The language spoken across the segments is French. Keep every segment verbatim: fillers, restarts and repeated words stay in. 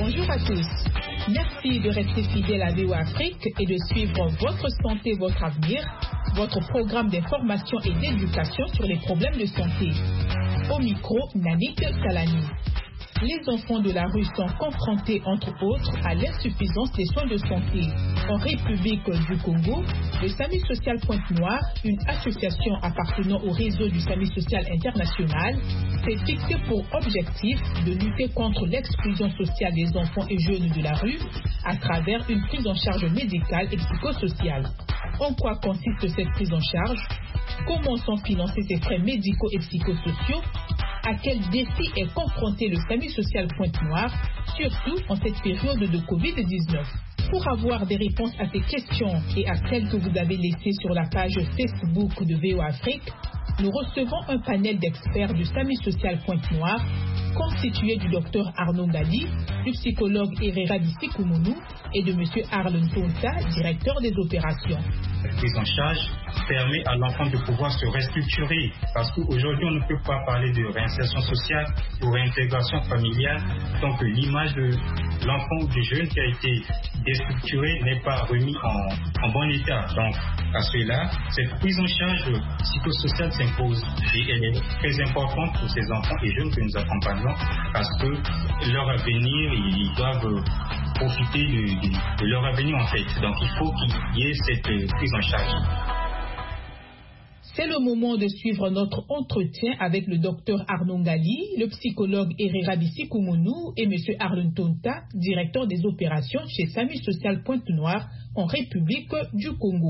Bonjour à tous. Merci de rester fidèle à V O A Afrique et de suivre Votre santé, votre avenir, votre programme d'information et d'éducation sur les problèmes de santé. Au micro, Nanik Salani. Les enfants de la rue sont confrontés, entre autres, à l'insuffisance des soins de santé. En République du Congo, le SAMU Social Pointe-Noire, une association appartenant au réseau du SAMU Social International, s'est fixé pour objectif de lutter contre l'exclusion sociale des enfants et jeunes de la rue à travers une prise en charge médicale et psychosociale. En quoi consiste cette prise en charge? Comment sont financés ces frais médicaux et psychosociaux? À quel défi est confronté le SAMU Social Pointe-Noire, surtout en cette période de covid dix-neuf? Pour avoir des réponses à ces questions et à celles que vous avez laissées sur la page Facebook de V O A Afrique, nous recevons un panel d'experts du SAMU Social Pointe-Noire, constitué du docteur Arnaud Ngali, du psychologue Herrera Bissikoumonou et de M. Arlen Tonta, directeur des opérations. Cette prise en charge permet à l'enfant de pouvoir se restructurer parce qu'aujourd'hui on ne peut pas parler de réinsertion sociale ou réintégration familiale tant que l'image de l'enfant ou du jeune qui a été déstructuré n'est pas remis en, en bon état. Donc à cela, cette prise en charge psychosociale s'impose et elle est très importante pour ces enfants et jeunes que nous accompagnons parce que leur avenir, ils doivent profiter de, de, de leur avenir en fait. Donc il faut qu'il y ait cette prise en charge. C'est le moment de suivre notre entretien avec le docteur Arnaud Ngali, le psychologue Herrera Bissikoumonou et M. Arlen Tonta, directeur des opérations chez SAMU Social Pointe-Noire en République du Congo.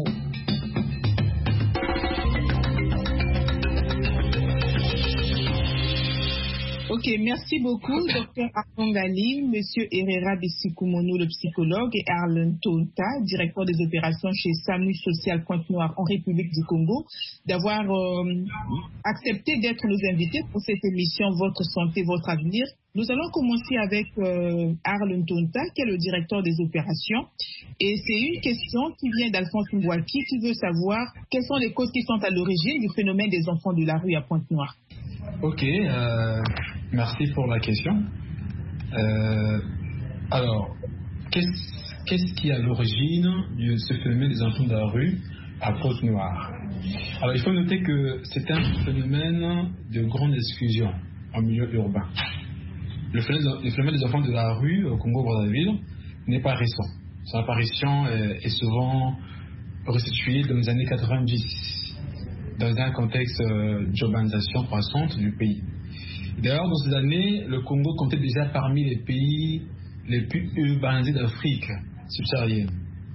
Ok, merci beaucoup, docteur Arnaud Ngali, M. Herrera Bissikoumonou, le psychologue, et Arlen Tonta, directeur des opérations chez SAMU Social Pointe-Noire en République du Congo, d'avoir euh, accepté d'être nos invités pour cette émission Votre santé, votre avenir. Nous allons commencer avec euh, Arlen Tonta, qui est le directeur des opérations. Et c'est une question qui vient d'Alphonse Mbouaki, qui veut savoir quelles sont les causes qui sont à l'origine du phénomène des enfants de la rue à Pointe-Noire. Ok, euh, merci pour la question. Euh, alors, qu'est-ce, qu'est-ce qui est à l'origine de ce phénomène des enfants de la rue à Pointe-Noire? Alors, il faut noter que c'est un phénomène de grande exclusion en milieu urbain. Le phénomène, le phénomène des enfants de la rue au Congo-Brazzaville n'est pas récent. Son apparition est, est souvent restituée dans les années quatre-vingt-dix. Dans un contexte euh, d'urbanisation croissante du pays. D'ailleurs, dans ces années, le Congo comptait déjà parmi les pays les plus urbanisés d'Afrique subsaharienne.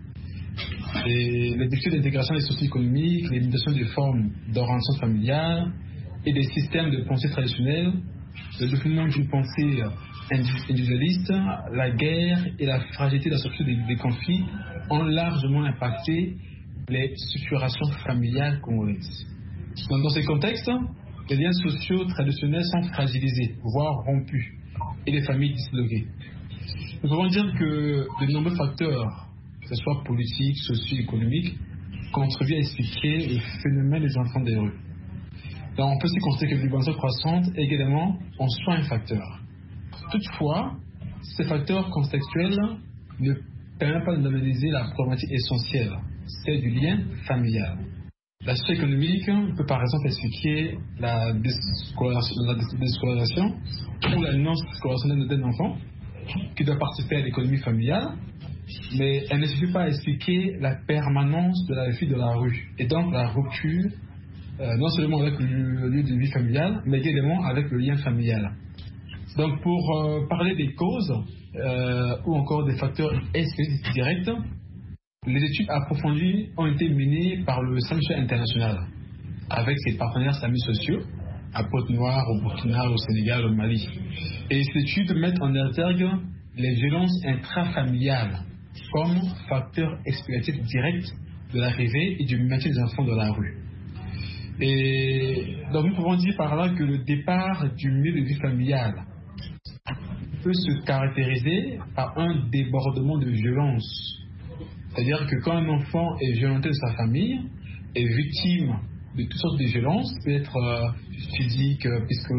Et les défis d'intégration des socio-économiques, les limitations des formes d'orientation familiale et des systèmes de pensée traditionnels, le développement d'une pensée individualiste, la guerre et la fragilité de la structure des, des conflits ont largement impacté les structurations familiales congolaises. Dans ces contextes, les liens sociaux traditionnels sont fragilisés, voire rompus, et les familles disloquées. Nous pouvons dire que de nombreux facteurs, que ce soit politiques, socio-économiques, contribuent à expliquer le phénomène des enfants des rues. Donc on peut aussi constater que l'urbanisation croissante également en soit un facteur. Toutefois, ces facteurs contextuels ne permettent pas d'analyser la problématique essentielle, celle du lien familial. La situation économique peut par exemple expliquer la déscolarisation ou la non-scolarisation d'un enfant qui doit participer à l'économie familiale, mais elle ne suffit pas à expliquer la permanence de la vie de la rue et donc la rupture euh, non seulement avec le lieu de vie familiale, mais également avec le lien familial. Donc pour euh, parler des causes euh, ou encore des facteurs directs, les études approfondies ont été menées par le SAMU international avec ses partenaires SAMU sociaux à Pointe-Noire, au Burkina, au Sénégal, au Mali. Et ces études mettent en exergue les violences intrafamiliales comme facteur explicatif direct de l'arrivée et du maintien des enfants dans la rue. Et donc nous pouvons dire par là que le départ du milieu de vie familial peut se caractériser par un débordement de violence. C'est-à-dire que quand un enfant est violenté de sa famille, est victime de toutes sortes de violences, peut être euh, physique, psychologique,